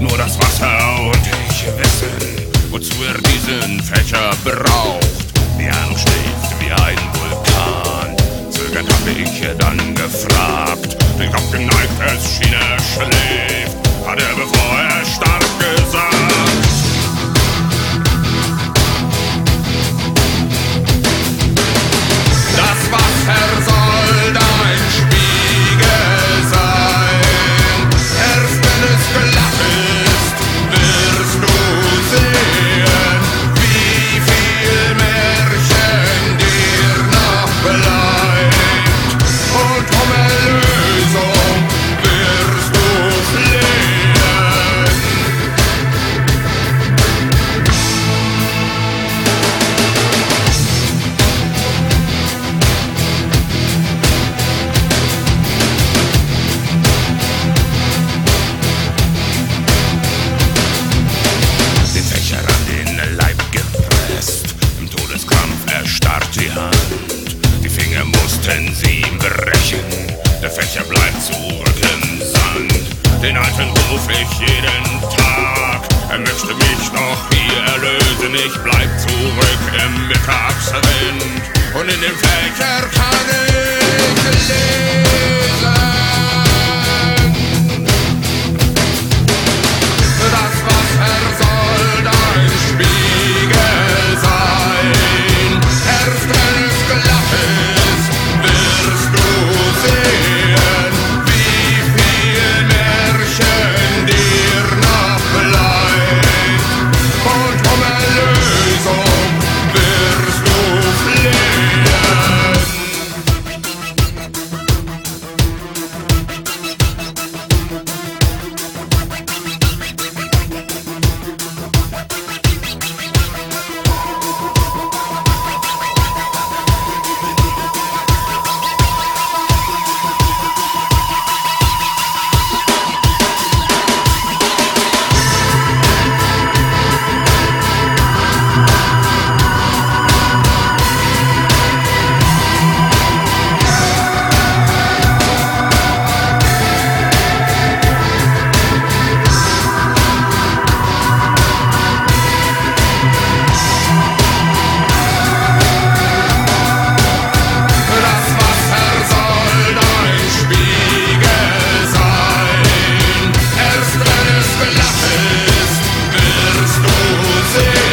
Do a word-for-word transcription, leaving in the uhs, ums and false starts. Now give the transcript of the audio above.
Nur das Wasser und ich wissen, wozu er diesen Fächer braucht. Wie er noch schläft wie ein Vulkan. Zögernd hab ich dann gefragt. Den Kopf geneigt, es schien er schläft. Hat er, bevor er starb, gesagt: Das Wasser soll dein Spiegel sein. Erst wenn es glatt ist, wirst du sehen, wie viel Märchen dir noch bleibt. Und um Erlösung wirst du flehen. Den Fächer an den Leib gepresst, im Todeskampf erstarrt die Hand. Die Finger mussten sie ihm brechen, der Fächer bleibt zurück im Sand. Den Alten ruf ich jeden Tag, er möchte mich doch hier erlösen. Ich bleib zurück im Mittagswind und in dem Fächer kann ich lesen. Das Wasser soll dein Spiegel sein. Erst wenn es glatt ist, wirst du sehen, wie viel Märchen dir noch bleibt. Und um Erlösung wirst du flehen. See